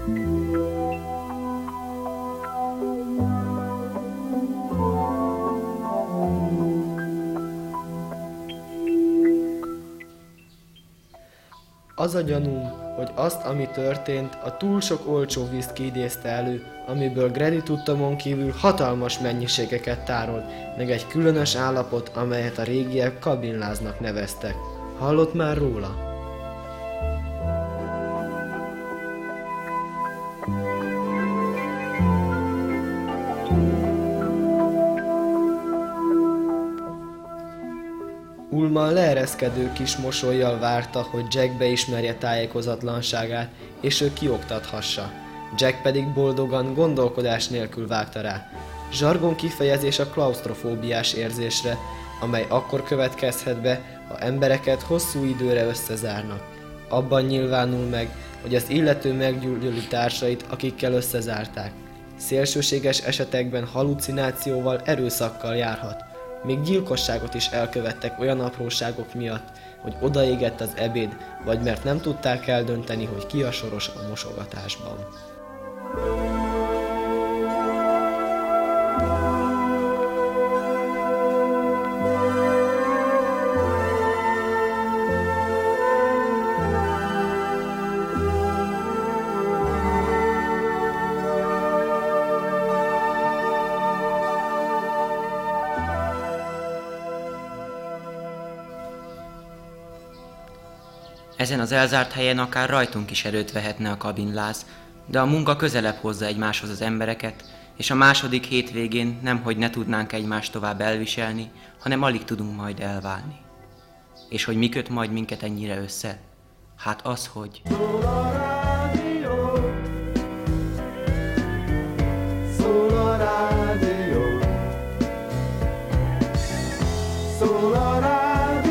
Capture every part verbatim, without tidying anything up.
Az a gyanúm, hogy azt, ami történt, a túl sok olcsó viszki idézte elő, amiből Grady tudtomon kívül hatalmas mennyiségeket tárolt, meg egy különös állapot, amelyet a régiek kabinláznak neveztek. Hallott már róla? Ullman leereszkedő kis mosollyal várta, hogy Jack beismerje tájékozatlanságát, és ő kioktathassa. Jack pedig boldogan, gondolkodás nélkül vágta rá. Zsargon kifejezés a klausztrofóbiás érzésre, amely akkor következhet be, ha embereket hosszú időre összezárnak. Abban nyilvánul meg, hogy az illető meggyűlöli társait, akikkel összezárták. Szélsőséges esetekben halucinációval, erőszakkal járhat. Még gyilkosságot is elkövettek olyan apróságok miatt, hogy odaégett az ebéd, vagy mert nem tudták eldönteni, hogy ki a soros a mosogatásban. Ezen az elzárt helyen akár rajtunk is erőt vehetne a kabinláz, de a munka közelebb hozza egymáshoz az embereket, és a második hétvégén nemhogy ne tudnánk egymást tovább elviselni, hanem alig tudunk majd elválni. És hogy mi köt majd minket ennyire össze? Hát az, hogy... Szól a rádió, szól a rádió, szól a rádió.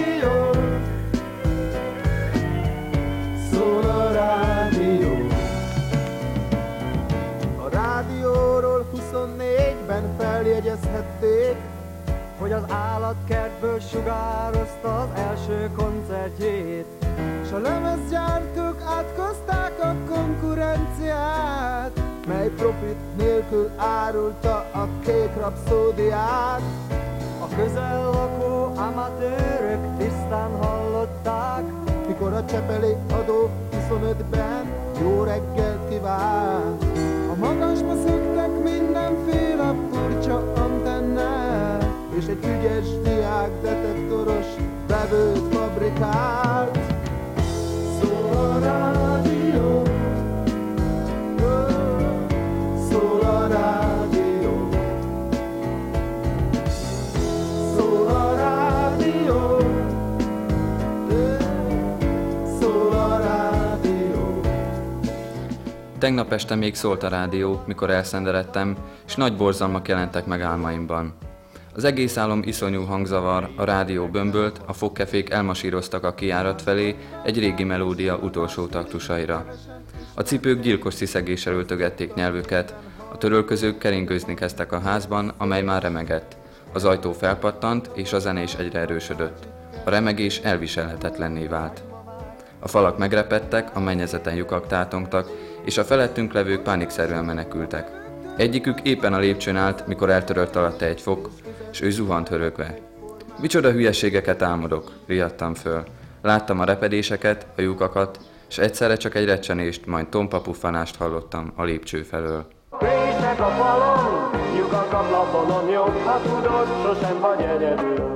Feljegyezhették, hogy az állatkertből sugározta az első koncertjét, s a lemezgyártók átkozták a konkurenciát, mely profit nélkül árulta a kék rapszódiát. A közel lakó amatőrök tisztán hallották, mikor a Csepeli adó huszonötben jó reggelt kívánt. A magasba szöktek mindenféle furcsa antennát, és egy ügyes diák detektoros vevőt fabrikált. Szól a rádió, szól a rádió, szól a rádió, szól a rádió. Tegnap este még szólt a rádió, mikor elszenderedtem, és nagy borzalmak jelentek meg álmaimban. Az egész álom iszonyú hangzavar, a rádió bömbölt, a fogkefék elmasíroztak a kijárat felé egy régi melódia utolsó taktusaira. A cipők gyilkos sziszegéssel öltögették nyelvüket, a törölközők keringőzni kezdtek a házban, amely már remegett. Az ajtó felpattant, és a zene is egyre erősödött. A remegés elviselhetetlenné vált. A falak megrepedtek, a mennyezeten lyukak tátongtak, és a felettünk levők pánikszerűen menekültek. Egyikük éppen a lépcsőn állt, mikor eltörött alatta egy fok, és ő zuhant hörögve. Micsoda hülyeségeket álmodok, riadtam föl. Láttam a repedéseket, a lyukakat, és egyszerre csak egy recsenést, majd tompa puffanást hallottam a lépcső felől. Részek a falon, lyukak a plafonon, jobb, ha tudod, sosem vagy egyedül.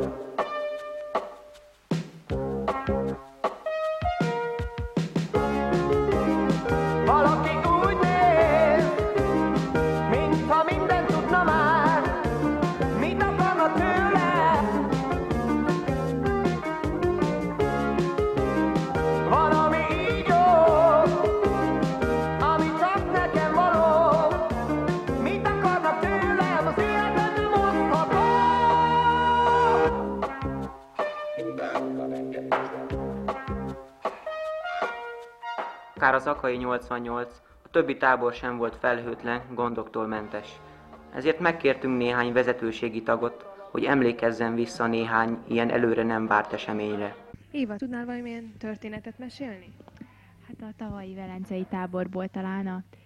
Akár az Akai nyolcvannyolc, a többi tábor sem volt felhőtlen, gondoktól mentes. Ezért megkértünk néhány vezetőségi tagot, hogy emlékezzen vissza néhány ilyen előre nem várt eseményre. Éva, tudnál valamilyen történetet mesélni? Hát a tavalyi velencei táborból talán a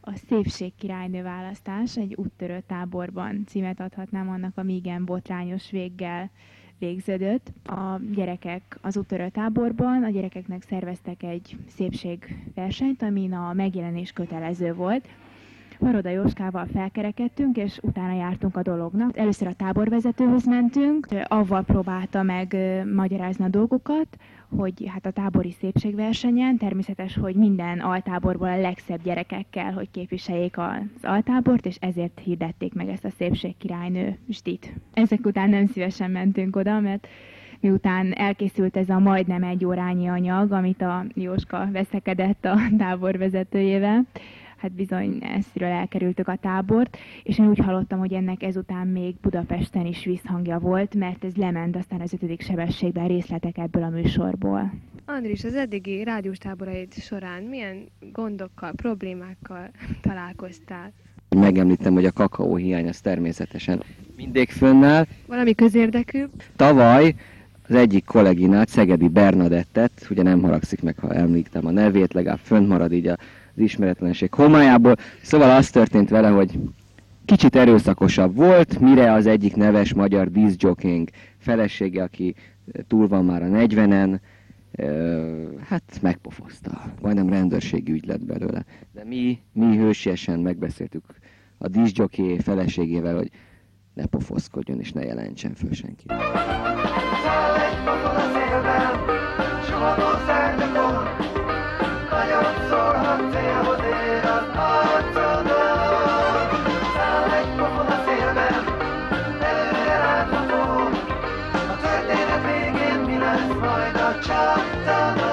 A Szépségkirálynő választás egy úttörő táborban címet adhatnám annak, ami igen botrányos véggel végződött. A gyerekek az úttörő táborban, a gyerekeknek szerveztek egy szépségversenyt, amin a megjelenés kötelező volt. Maroda Jóskával felkerekedtünk, és utána jártunk a dolognak. Először a táborvezetőhöz mentünk, avval próbálta meg magyarázni a dolgokat, hogy hát a tábori szépségversenyen természetes, hogy minden altáborból a legszebb gyerekekkel, hogy képviseljék az altábort, és ezért hirdették meg ezt a Szépségkirálynő stit. Ezek után nem szívesen mentünk oda, mert miután elkészült ez a majdnem egy órányi anyag, amit a Jóska veszekedett a tábor vezetőjével, hát bizony ezről elkerültük a tábort, és én úgy hallottam, hogy ennek ezután még Budapesten is visszhangja volt, mert ez lement aztán az ötödik sebességben részletek ebből a műsorból. Andris, az eddigi rádiós táboraid során milyen gondokkal, problémákkal találkoztál? Megemlítem, hogy a kakaó hiány az természetesen mindig fönnáll. Valami közérdekű? Tavaly az egyik kolléginát, Szegedi Bernadettet, ugye nem haragszik meg, ha említem a nevét, legalább fönt marad így az ismeretlenség homályából. Szóval az történt vele, hogy kicsit erőszakosabb volt, mire az egyik neves magyar diszjokénk felesége, aki túl van már a negyvenen, hát megpofozta. Majdnem rendőrségi ügy lett belőle. De mi, mi hősiesen megbeszéltük a diszjoké feleségével, hogy ne pofoszkodjon és ne jelentsen föl senki. Száll egy pofon a szélben, suhanó szárnyakon, nagyon szólhat célhoz ér az arcodon. Száll egy pofon a szélben, előre látható, a történet végén mi lesz majd a csattanó.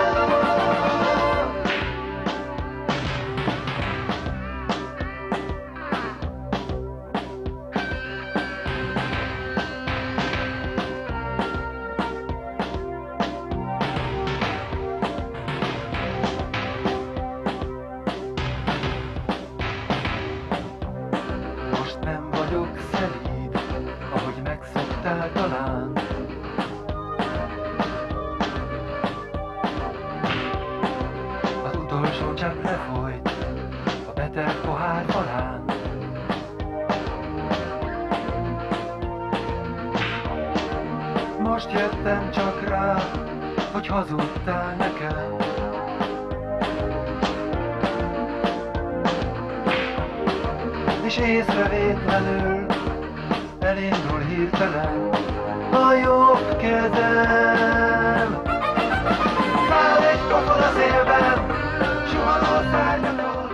Most jöttem csak rá, hogy hazudtál nekem. És észrevétlenül elindul hirtelen a jobb kezem. Száll egy pofon a szélben, suhanó szárnyakon.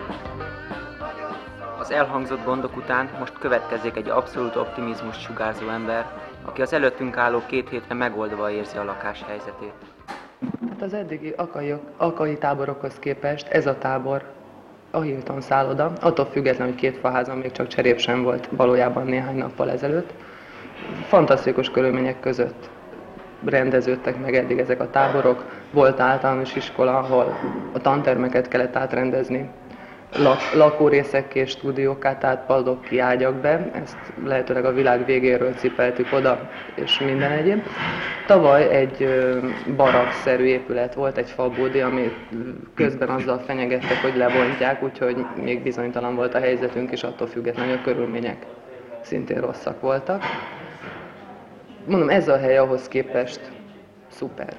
Az elhangzott gondok után most következik egy abszolút optimizmus sugárzó ember, aki az előttünk álló két hétre megoldva érzi a lakáshelyzetét. Hát az eddigi akai, akai táborokhoz képest ez a tábor a Hilton szálloda, attól függetlenül, hogy két faházon még csak cserép sem volt valójában néhány nappal ezelőtt. Fantasztikus körülmények között rendeződtek meg eddig ezek a táborok. Volt általános iskola, ahol a tantermeket kellett átrendezni lak- lakórészekké és stúdiókká, tehát padok ki ágyak be. Ezt lehetőleg a világ végéről cipeltük oda, és minden egyéb. Tavaly egy barakszerű épület volt, egy falbódi, ami közben azzal fenyegettek, hogy lebontják, úgyhogy még bizonytalan volt a helyzetünk, és attól függetlenül a körülmények szintén rosszak voltak. Mondom, ez a hely ahhoz képest szuper.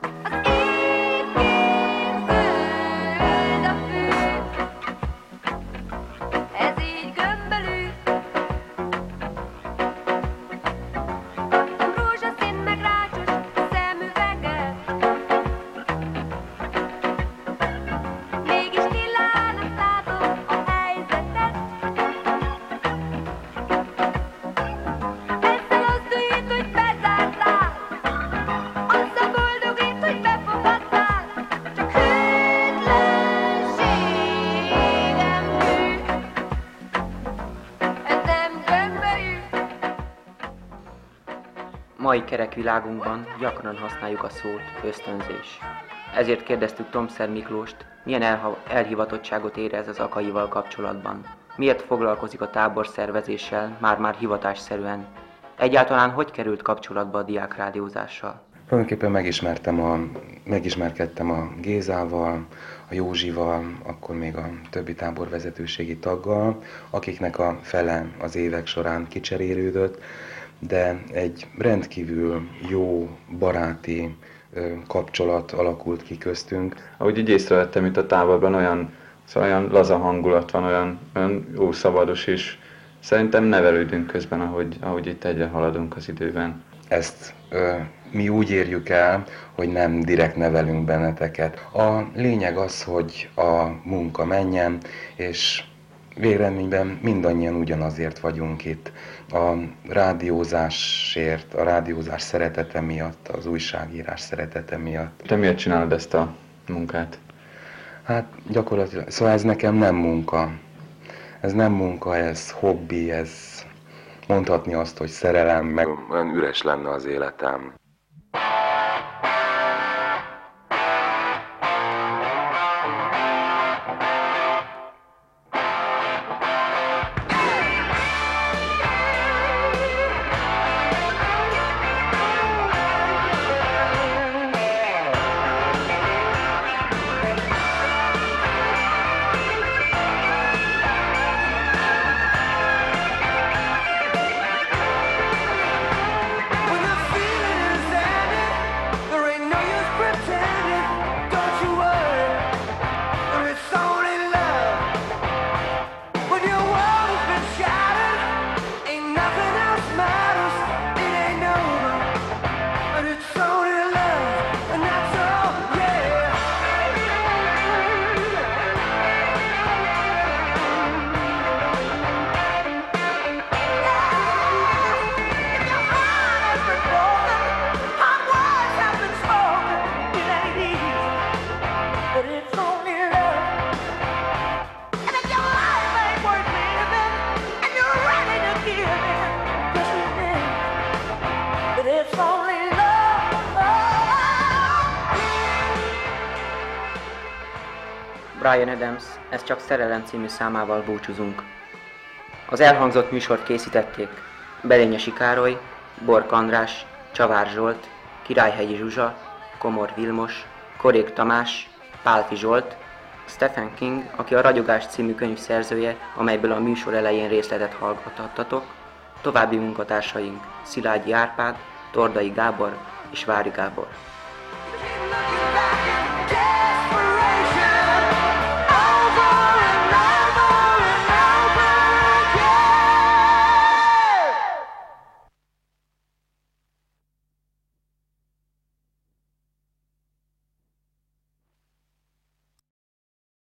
Mai kerekvilágunkban gyakran használjuk a szót ösztönzés. Ezért kérdeztük Tomszer Miklóst, milyen elha- elhivatottságot érez az akaival kapcsolatban. Miért foglalkozik a táborszervezéssel már-már hivatásszerűen? Egyáltalán hogy került kapcsolatba a diákrádiózással? Tulajdonképpen megismertem a, megismerkedtem a Gézával, a Józsival, akkor még a többi táborvezetőségi taggal, akiknek a fele az évek során kicserélődött, de egy rendkívül jó, baráti kapcsolat alakult ki köztünk. Ahogy így észrevettem itt a táborban, olyan, szóval olyan laza hangulat van, olyan, olyan jó szabados is. Szerintem nevelődünk közben, ahogy, ahogy itt egyre haladunk az időben. Ezt ö, mi úgy érjük el, hogy nem direkt nevelünk benneteket. A lényeg az, hogy a munka menjen, és végeredményben mindannyian ugyanazért vagyunk itt. A rádiózásért, a rádiózás szeretete miatt, az újságírás szeretete miatt. Te miért csinálod ezt a munkát? Hát gyakorlatilag, szóval ez nekem nem munka. Ez nem munka, ez hobbi, ez mondhatni azt, hogy szerelem, meg olyan üres lenne az életem. Bryan Adams, Ez csak szerelem című számával búcsúzunk. Az elhangzott műsort készítették Berényesi Károly, Bork András, Csavár Zsolt, Királyhegyi Zsuzsa, Komor Vilmos, Korék Tamás, Pálfi Zsolt, Stephen King, aki a Ragyogás című könyv szerzője, amelyből a műsor elején részletet hallgathattatok, további munkatársaink Szilágyi Árpád, Tordai Gábor és Vári Gábor.